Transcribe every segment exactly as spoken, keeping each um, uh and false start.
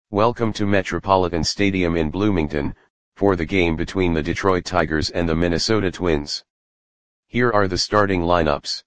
Welcome to Metropolitan Stadium in Bloomington, for the game between the Detroit Tigers and the Minnesota Twins. Here are the starting lineups.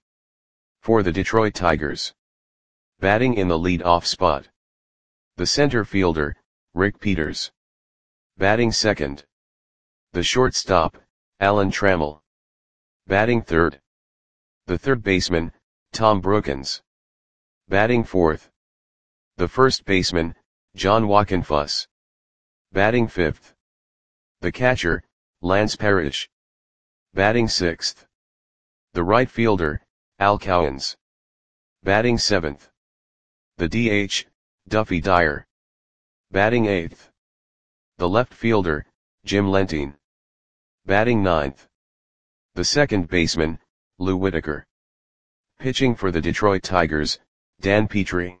For the Detroit Tigers. Batting in the lead-off spot. The center fielder, Rick Peters. Batting second. The shortstop, Alan Trammell. Batting third. The third baseman, Tom Brookens. Batting fourth. The first baseman, John Wockenfuss. Batting fifth. The catcher, Lance Parrish. Batting sixth. The right fielder, Al Cowens. Batting seventh. The D H, Duffy Dyer. Batting eighth. The left fielder, Jim Lentine. Batting ninth. The second baseman, Lou Whitaker. Pitching for the Detroit Tigers, Dan Petry.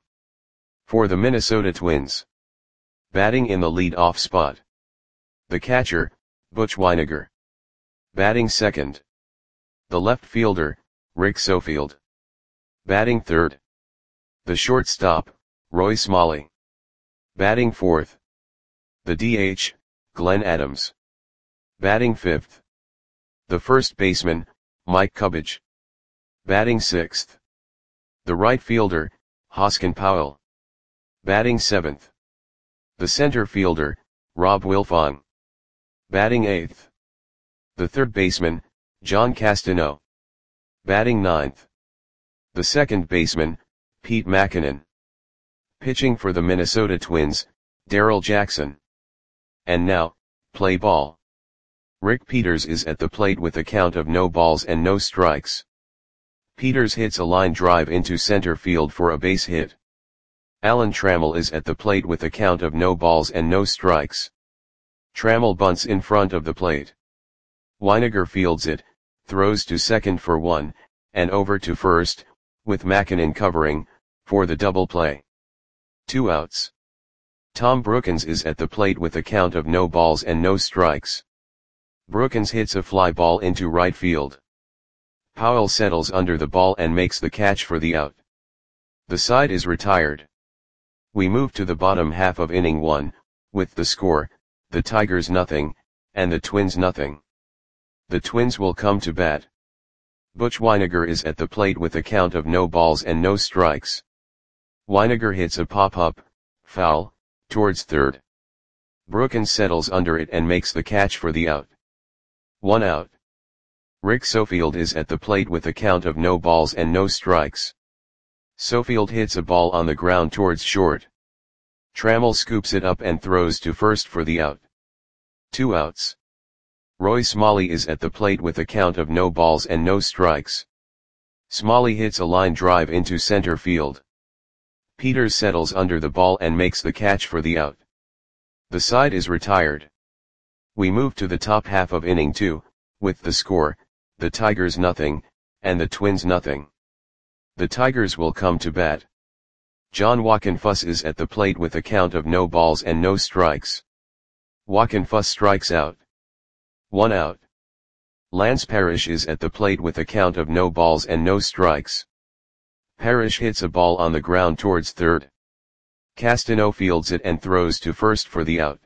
For the Minnesota Twins. Batting in the lead-off spot. The catcher, Butch Wynegar. Batting second. The left fielder, Rick Sofield. Batting third. The shortstop, Roy Smalley. Batting fourth. The D H, Glenn Adams. Batting fifth. The first baseman, Mike Cubbage. Batting sixth. The right fielder, Hoskin Powell. Batting seventh. The center fielder, Rob Wilfong. Batting eighth. The third baseman, John Castano. Batting ninth. The second baseman, Pete Mackinnon. Pitching for the Minnesota Twins, Darrell Jackson. And now, play ball. Rick Peters is at the plate with a count of no balls and no strikes. Peters hits a line drive into center field for a base hit. Alan Trammell is at the plate with a count of no balls and no strikes. Trammell bunts in front of the plate. Wynegar fields it, throws to second for one, and over to first, with Mackinnon covering, for the double play. Two outs. Tom Brookens is at the plate with a count of no balls and no strikes. Brookens hits a fly ball into right field. Powell settles under the ball and makes the catch for the out. The side is retired. We move to the bottom half of inning one, with the score, the Tigers nothing, and the Twins nothing. The Twins will come to bat. Butch Wynegar is at the plate with a count of no balls and no strikes. Wynegar hits a pop-up, foul, towards third. Brookens settles under it and makes the catch for the out. One out. Rick Sofield is at the plate with a count of no balls and no strikes. Sofield hits a ball on the ground towards short. Trammell scoops it up and throws to first for the out. Two outs. Roy Smalley is at the plate with a count of no balls and no strikes. Smalley hits a line drive into center field. Peters settles under the ball and makes the catch for the out. The side is retired. We move to the top half of inning two, with the score, the Tigers nothing, and the Twins nothing. The Tigers will come to bat. John Wockenfuss is at the plate with a count of no balls and no strikes. Wockenfuss strikes out. One out. Lance Parrish is at the plate with a count of no balls and no strikes. Parrish hits a ball on the ground towards third. Castano fields it and throws to first for the out.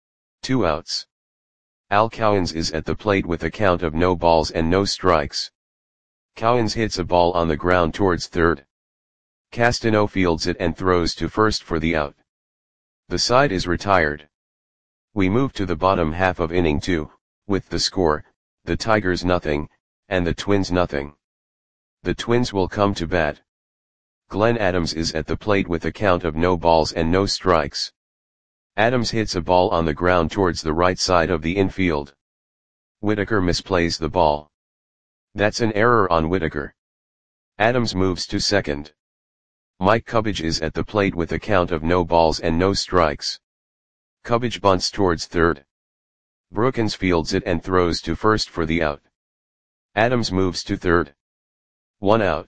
Two outs. Al Cowens is at the plate with a count of no balls and no strikes. Cowens hits a ball on the ground towards third. Castano fields it and throws to first for the out. The side is retired. We move to the bottom half of inning two, with the score, the Tigers nothing, and the Twins nothing. The Twins will come to bat. Glenn Adams is at the plate with a count of no balls and no strikes. Adams hits a ball on the ground towards the right side of the infield. Whitaker misplays the ball. That's an error on Whitaker. Adams moves to second. Mike Cubbage is at the plate with a count of no balls and no strikes. Cubbage bunts towards third. Brookens fields it and throws to first for the out. Adams moves to third. One out.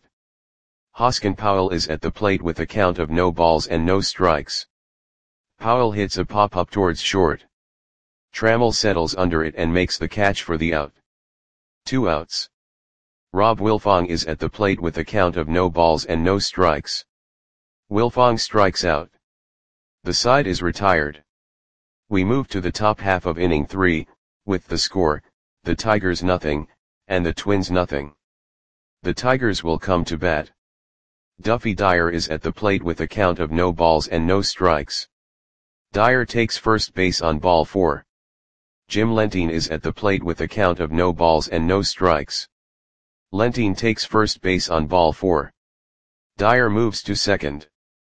Hoskin Powell is at the plate with a count of no balls and no strikes. Powell hits a pop-up towards short. Trammell settles under it and makes the catch for the out. Two outs. Rob Wilfong is at the plate with a count of no balls and no strikes. Wilfong strikes out. The side is retired. We move to the top half of inning three, with the score, the Tigers nothing, and the Twins nothing. The Tigers will come to bat. Duffy Dyer is at the plate with a count of no balls and no strikes. Dyer takes first base on ball four. Jim Lentine is at the plate with a count of no balls and no strikes. Lentine takes first base on ball four. Dyer moves to second.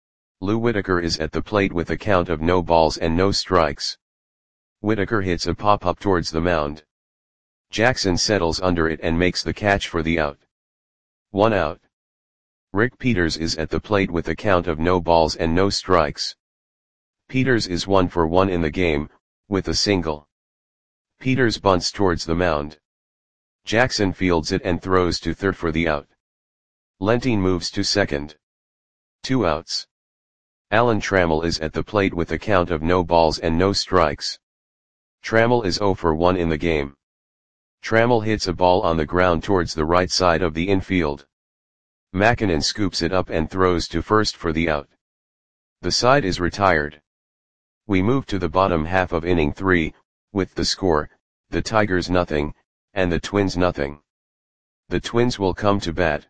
Lou Whitaker is at the plate with a count of no balls and no strikes. Whitaker hits a pop-up towards the mound. Jackson settles under it and makes the catch for the out. One out. Rick Peters is at the plate with a count of no balls and no strikes. Peters is one for one in the game, with a single. Peters bunts towards the mound. Jackson fields it and throws to third for the out. Lentine moves to second. Two outs. Alan Trammell is at the plate with a count of no balls and no strikes. Trammell is zero for one in the game. Trammell hits a ball on the ground towards the right side of the infield. Mackinnon scoops it up and throws to first for the out. The side is retired. We move to the bottom half of inning three, with the score, the Tigers nothing, and the Twins nothing. The Twins will come to bat.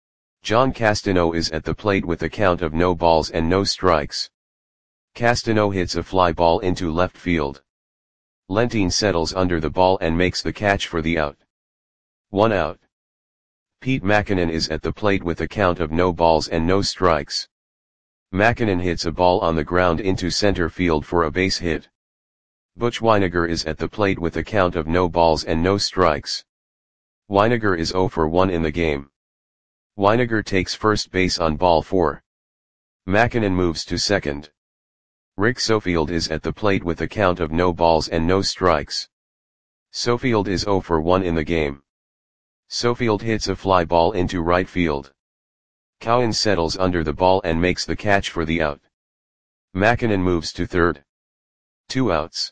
John Castano is at the plate with a count of no balls and no strikes. Castano hits a fly ball into left field. Lentine settles under the ball and makes the catch for the out. One out. Pete Mackinnon is at the plate with a count of no balls and no strikes. Mackinnon hits a ball on the ground into center field for a base hit. Butch Wynegar is at the plate with a count of no balls and no strikes. Wynegar is zero for one in the game. Wynegar takes first base on ball four. Mackinnon moves to second. Rick Sofield is at the plate with a count of no balls and no strikes. Sofield is zero for one in the game. Sofield hits a fly ball into right field. Cowan settles under the ball and makes the catch for the out. Mackinnon moves to third. Two outs.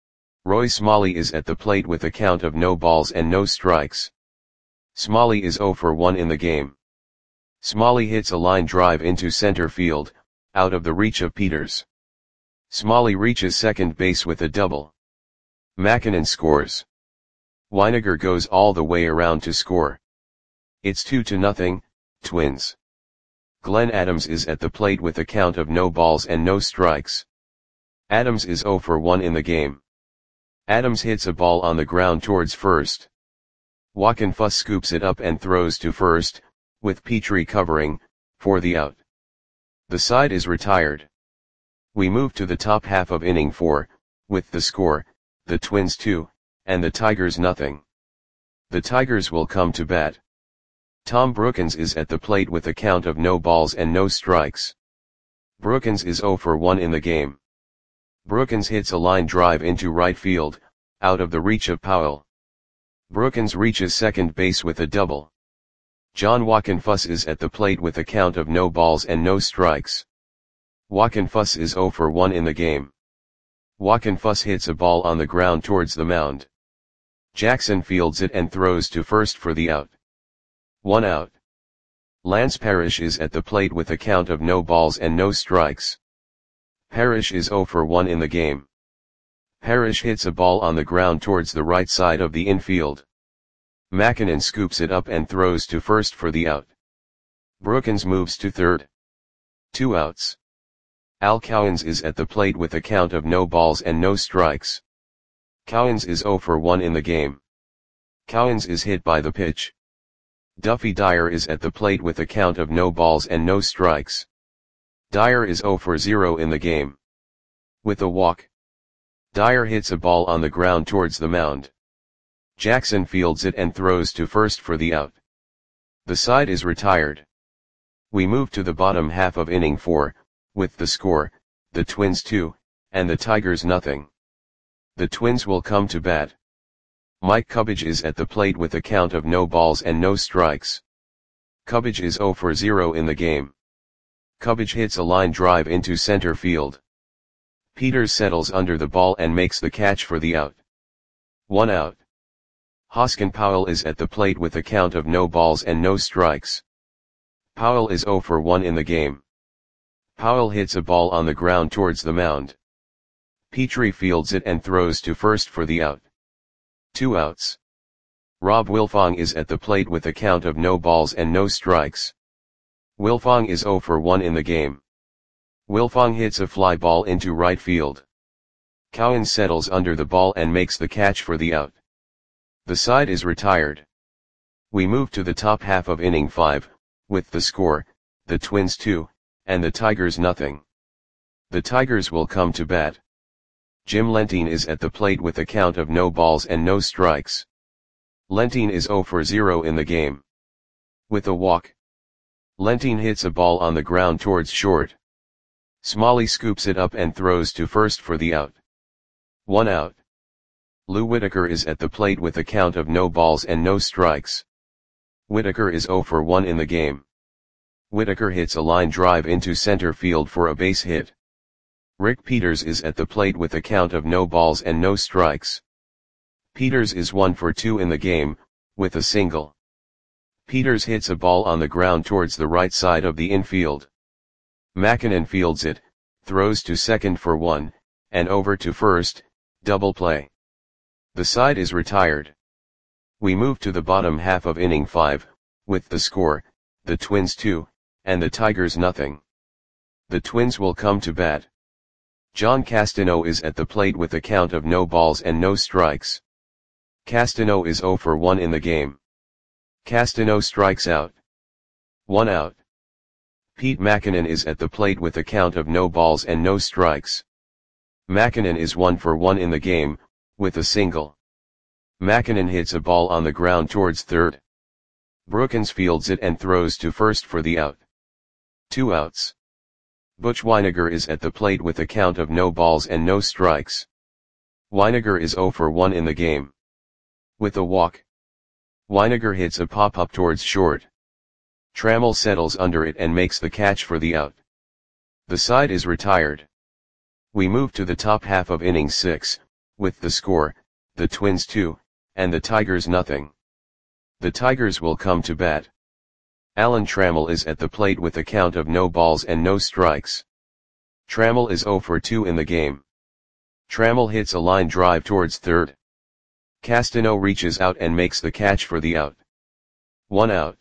Roy Smalley is at the plate with a count of no balls and no strikes. Smalley is zero for one in the game. Smalley hits a line drive into center field, out of the reach of Peters. Smalley reaches second base with a double. Mackinnon scores. Wynegar goes all the way around to score. It's two to nothing, Twins. Glenn Adams is at the plate with a count of no balls and no strikes. Adams is zero for one in the game. Adams hits a ball on the ground towards first. Joaquin Fuss scoops it up and throws to first, with Petrie covering, for the out. The side is retired. We move to the top half of inning four, with the score, the Twins two, and the Tigers nothing. The Tigers will come to bat. Tom Brookins is at the plate with a count of no balls and no strikes. Brookins is zero for one in the game. Brookins hits a line drive into right field, out of the reach of Powell. Brookins reaches second base with a double. John Joaquin Fuss is at the plate with a count of no balls and no strikes. Joaquin Fuss is zero for one in the game. Joaquin Fuss hits a ball on the ground towards the mound. Jackson fields it and throws to first for the out. One out. Lance Parrish is at the plate with a count of no balls and no strikes. Parrish is zero for one in the game. Parrish hits a ball on the ground towards the right side of the infield. Mackinnon scoops it up and throws to first for the out. Brookins moves to third. Two outs. Al Cowens is at the plate with a count of no balls and no strikes. Cowens is zero for one in the game. Cowens is hit by the pitch. Duffy Dyer is at the plate with a count of no balls and no strikes. Dyer is zero for zero in the game. With a walk. Dyer hits a ball on the ground towards the mound. Jackson fields it and throws to first for the out. The side is retired. We move to the bottom half of inning four, with the score, the Twins two, and the Tigers nothing. The Twins will come to bat. Mike Cubbage is at the plate with a count of no balls and no strikes. Cubbage is zero for zero in the game. Cubbage hits a line drive into center field. Peters settles under the ball and makes the catch for the out. One out. Hoskin Powell is at the plate with a count of no balls and no strikes. Powell is zero for one in the game. Powell hits a ball on the ground towards the mound. Petrie fields it and throws to first for the out. Two outs. Rob Wilfong is at the plate with a count of no balls and no strikes. Wilfong is zero for one in the game. Wilfong hits a fly ball into right field. Cowan settles under the ball and makes the catch for the out. The side is retired. We move to the top half of inning five, with the score, the Twins two, and the Tigers nothing. The Tigers will come to bat. Jim Lentine is at the plate with a count of no balls and no strikes. Lentine is zero for zero in the game. With a walk, Lentine hits a ball on the ground towards short. Smalley scoops it up and throws to first for the out. One out. Lou Whitaker is at the plate with a count of no balls and no strikes. Whitaker is zero for one in the game. Whitaker hits a line drive into center field for a base hit. Rick Peters is at the plate with a count of no balls and no strikes. Peters is one for two in the game, with a single. Peters hits a ball on the ground towards the right side of the infield. Makinen fields it, throws to second for one, and over to first, double play. The side is retired. We move to the bottom half of inning five, with the score, the Twins two, and the Tigers nothing. The Twins will come to bat. John Castano is at the plate with a count of no balls and no strikes. Castano is zero for one in the game. Castano strikes out. One out. Pete Makinen is at the plate with a count of no balls and no strikes. Makinen is one for one in the game, with a single. Makinen hits a ball on the ground towards third. Brookins fields it and throws to first for the out. Two outs. Butch Wynegar is at the plate with a count of no balls and no strikes. Wynegar is zero for one in the game. With a walk, Wynegar hits a pop-up towards short. Trammell settles under it and makes the catch for the out. The side is retired. We move to the top half of inning six, with the score, the Twins two, and the Tigers nothing. The Tigers will come to bat. Alan Trammell is at the plate with a count of no balls and no strikes. Trammell is zero for two in the game. Trammell hits a line drive towards third. Castano reaches out and makes the catch for the out. One out.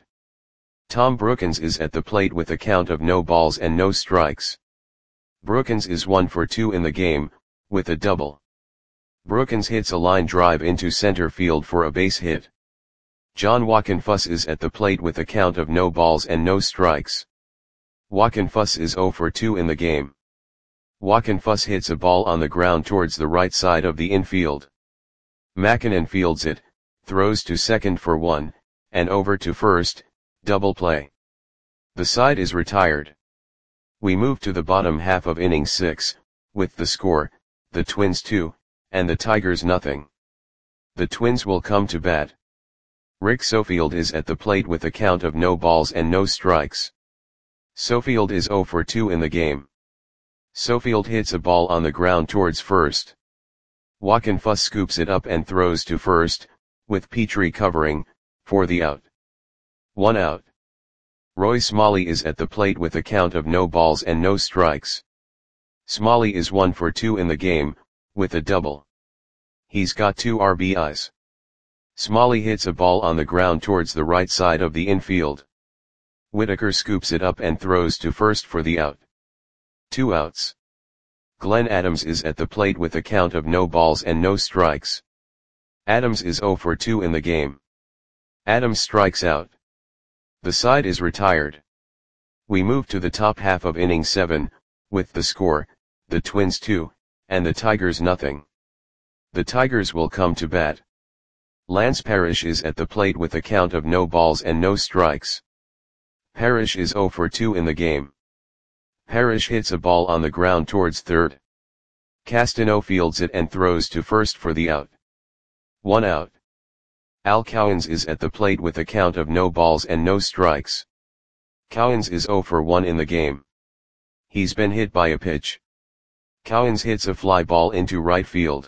Tom Brookins is at the plate with a count of no balls and no strikes. Brookins is one for two in the game, with a double. Brookins hits a line drive into center field for a base hit. John Wockenfuss is at the plate with a count of no balls and no strikes. Wockenfuss is zero for two in the game. Wockenfuss hits a ball on the ground towards the right side of the infield. Makinen fields it, throws to second for one, and over to first, double play. The side is retired. We move to the bottom half of inning six, with the score, the Twins two, and the Tigers nothing. The Twins will come to bat. Rick Sofield is at the plate with a count of no balls and no strikes. Sofield is zero for two in the game. Sofield hits a ball on the ground towards first. Wockenfuss scoops it up and throws to first, with Petrie covering, for the out. One out. Roy Smalley is at the plate with a count of no balls and no strikes. Smalley is one for two in the game, with a double. He's got two R B Is. Smalley hits a ball on the ground towards the right side of the infield. Whitaker scoops it up and throws to first for the out. Two outs. Glenn Adams is at the plate with a count of no balls and no strikes. Adams is zero for two in the game. Adams strikes out. The side is retired. We move to the top half of inning seven, with the score, the Twins two, and the Tigers nothing. The Tigers will come to bat. Lance Parrish is at the plate with a count of no balls and no strikes. Parrish is zero for two in the game. Parrish hits a ball on the ground towards third. Castano fields it and throws to first for the out. One out. Al Cowens is at the plate with a count of no balls and no strikes. Cowens is zero for one in the game. He's been hit by a pitch. Cowens hits a fly ball into right field.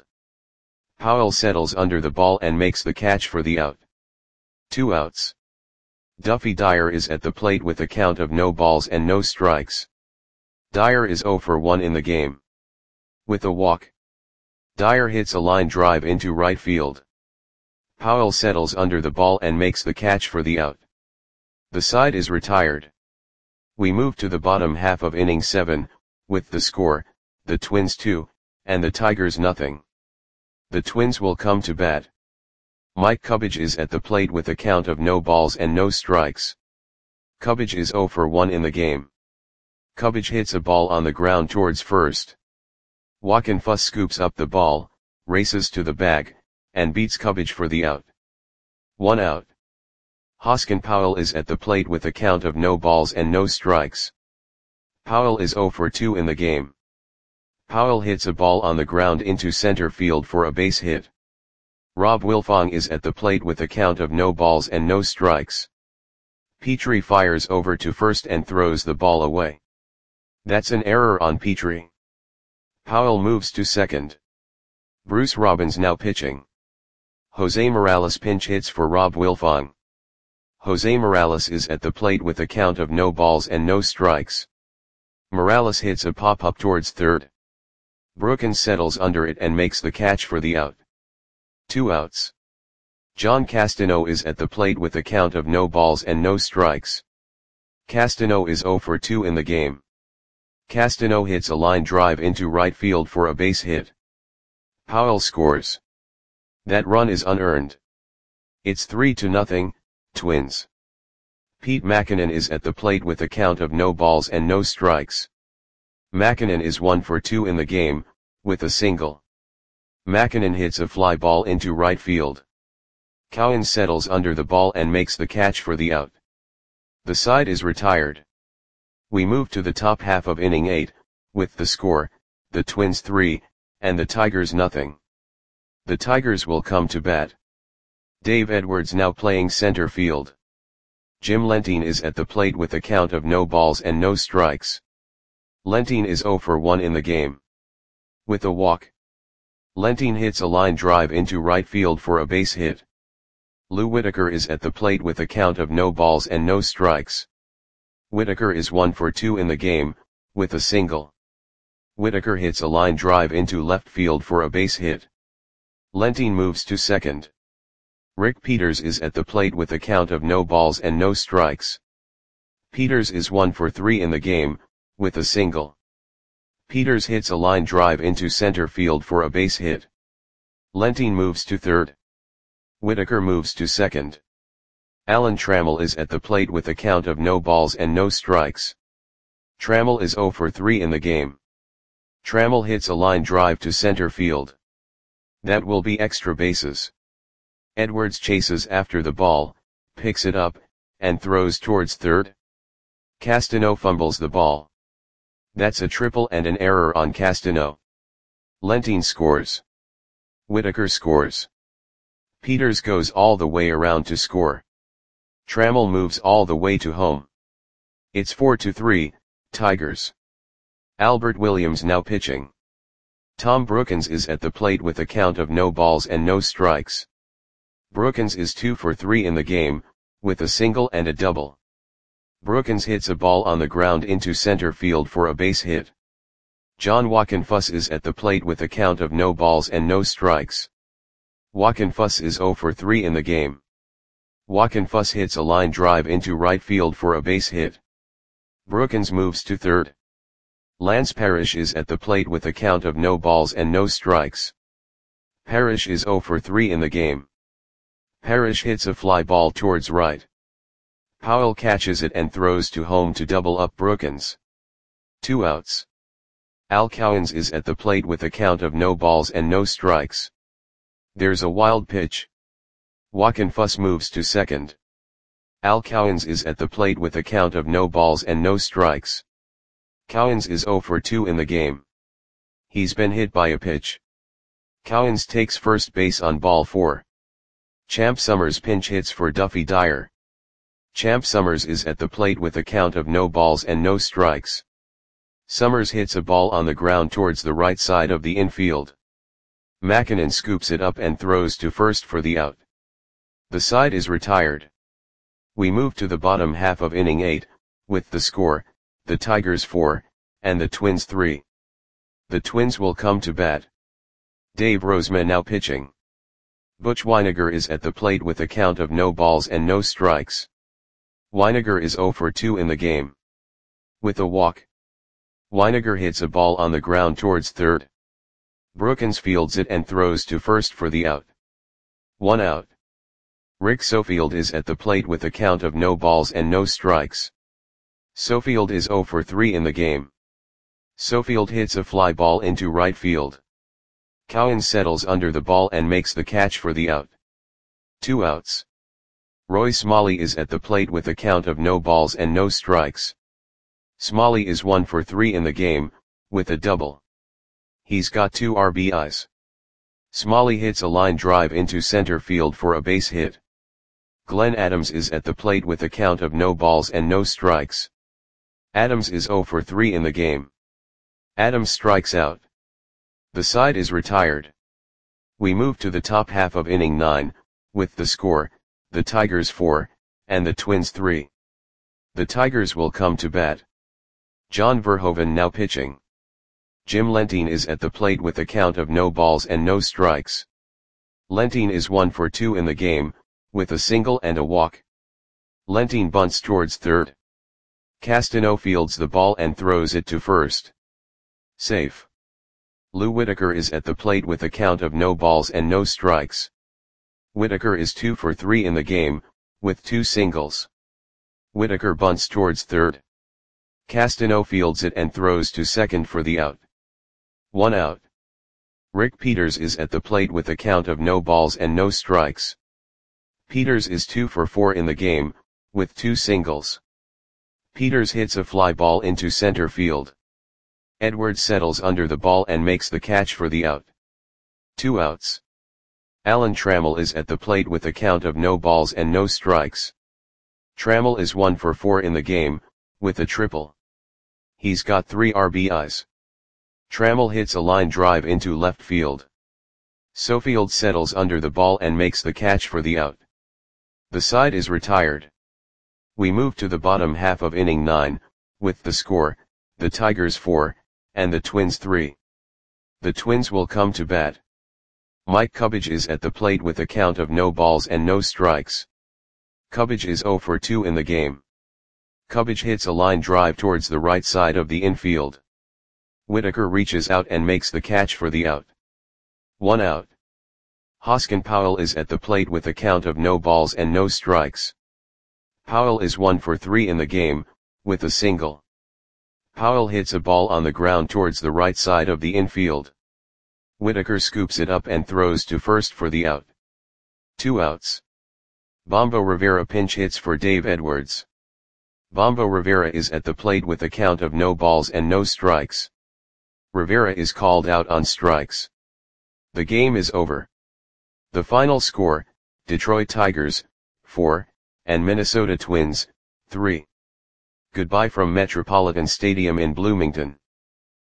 Powell settles under the ball and makes the catch for the out. Two outs. Duffy Dyer is at the plate with a count of no balls and no strikes. Dyer is zero for one in the game. With a walk, Dyer hits a line drive into right field. Powell settles under the ball and makes the catch for the out. The side is retired. We move to the bottom half of inning seven, with the score, the Twins two, and the Tigers nothing. The Twins will come to bat. Mike Cubbage is at the plate with a count of no balls and no strikes. Cubbage is zero for one in the game. Cubbage hits a ball on the ground towards first. Joaquin Fuss scoops up the ball, races to the bag, and beats Cubbage for the out. One out. Hoskin Powell is at the plate with a count of no balls and no strikes. Powell is zero for two in the game. Powell hits a ball on the ground into center field for a base hit. Rob Wilfong is at the plate with a count of no balls and no strikes. Petrie fires over to first and throws the ball away. That's an error on Petrie. Powell moves to second. Bruce Robbins now pitching. Jose Morales pinch hits for Rob Wilfong. Jose Morales is at the plate with a count of no balls and no strikes. Morales hits a pop-up towards third. Brookins settles under it and makes the catch for the out. Two outs. John Castano is at the plate with a count of no balls and no strikes. Castano is zero for two in the game. Castano hits a line drive into right field for a base hit. Powell scores. That run is unearned. It's three to nothing, Twins. Pete Mackinnon is at the plate with a count of no balls and no strikes. Mackinnon is one for two in the game, with a single. Mackinnon hits a fly ball into right field. Cowan settles under the ball and makes the catch for the out. The side is retired. We move to the top half of inning eight, with the score, the Twins three, and the Tigers nothing. The Tigers will come to bat. Dave Edwards now playing center field. Jim Lentine is at the plate with a count of no balls and no strikes. Lentine is zero for one in the game. With a walk, Lentine hits a line drive into right field for a base hit. Lou Whitaker is at the plate with a count of no balls and no strikes. Whitaker is one for two in the game, with a single. Whitaker hits a line drive into left field for a base hit. Lentine moves to second. Rick Peters is at the plate with a count of no balls and no strikes. Peters is one for three in the game, with a single. Peters hits a line drive into center field for a base hit. Lentine moves to third. Whitaker moves to second. Alan Trammell is at the plate with a count of no balls and no strikes. Trammell is zero for three in the game. Trammell hits a line drive to center field. That will be extra bases. Edwards chases after the ball, picks it up, and throws towards third. Castano fumbles the ball. That's a triple and an error on Castano. Lentine scores. Whitaker scores. Peters goes all the way around to score. Trammell moves all the way to home. It's four to three, Tigers. Albert Williams now pitching. Tom Brookins is at the plate with a count of no balls and no strikes. Brookins is two for three in the game, with a single and a double. Brookins hits a ball on the ground into center field for a base hit. John Joaquin Fuss is at the plate with a count of no balls and no strikes. Joaquin Fuss is zero for three in the game. Joaquin Fuss hits a line drive into right field for a base hit. Brookins moves to third. Lance Parrish is at the plate with a count of no balls and no strikes. Parrish is zero for three in the game. Parrish hits a fly ball towards right. Powell catches it and throws to home to double up Brookins. Two outs. Al Cowens is at the plate with a count of no balls and no strikes. There's a wild pitch. Joaquin Fuss moves to second. Al Cowens is at the plate with a count of no balls and no strikes. Cowens is zero for two in the game. He's been hit by a pitch. Cowens takes first base on ball four. Champ Summers pinch hits for Duffy Dyer. Champ Summers is at the plate with a count of no balls and no strikes. Summers hits a ball on the ground towards the right side of the infield. Mackinnon scoops it up and throws to first for the out. The side is retired. We move to the bottom half of inning eight, with the score, the Tigers four, and the Twins three. The Twins will come to bat. Dave Rozema now pitching. Butch Wynegar is at the plate with a count of no balls and no strikes. Wynegar is zero for two in the game. With a walk. Wynegar hits a ball on the ground towards third. Brookins fields it and throws to first for the out. One out. Rick Sofield is at the plate with a count of no balls and no strikes. Sofield is zero for three in the game. Sofield hits a fly ball into right field. Cowan settles under the ball and makes the catch for the out. Two outs. Roy Smalley is at the plate with a count of no balls and no strikes. Smalley is one for three in the game, with a double. He's got two R B Is. Smalley hits a line drive into center field for a base hit. Glenn Adams is at the plate with a count of no balls and no strikes. Adams is zero for three in the game. Adams strikes out. The side is retired. We move to the top half of inning nine, with the score, the Tigers four, and the Twins three. The Tigers will come to bat. John Verhoeven now pitching. Jim Lentine is at the plate with a count of no balls and no strikes. Lentine is one for two in the game, with a single and a walk. Lentine bunts towards third. Castano fields the ball and throws it to first. Safe. Lou Whitaker is at the plate with a count of no balls and no strikes. Whitaker is two for three in the game, with two singles. Whitaker bunts towards third. Castano fields it and throws to second for the out. One out. Rick Peters is at the plate with a count of no balls and no strikes. Peters is two for four in the game, with two singles. Peters hits a fly ball into center field. Edwards settles under the ball and makes the catch for the out. Two outs. Alan Trammell is at the plate with a count of no balls and no strikes. Trammell is one for four in the game, with a triple. He's got three R B Is. Trammell hits a line drive into left field. Sofield settles under the ball and makes the catch for the out. The side is retired. We move to the bottom half of inning nine, with the score, the Tigers four, and the Twins three. The Twins will come to bat. Mike Cubbage is at the plate with a count of no balls and no strikes. Cubbage is zero for two in the game. Cubbage hits a line drive towards the right side of the infield. Whitaker reaches out and makes the catch for the out. One out. Hoskin Powell is at the plate with a count of no balls and no strikes. Powell is one for three in the game, with a single. Powell hits a ball on the ground towards the right side of the infield. Whitaker scoops it up and throws to first for the out. Two outs. Bombo Rivera pinch hits for Dave Edwards. Bombo Rivera is at the plate with a count of no balls and no strikes. Rivera is called out on strikes. The game is over. The final score, Detroit Tigers, four, and Minnesota Twins, three. Goodbye from Metropolitan Stadium in Bloomington.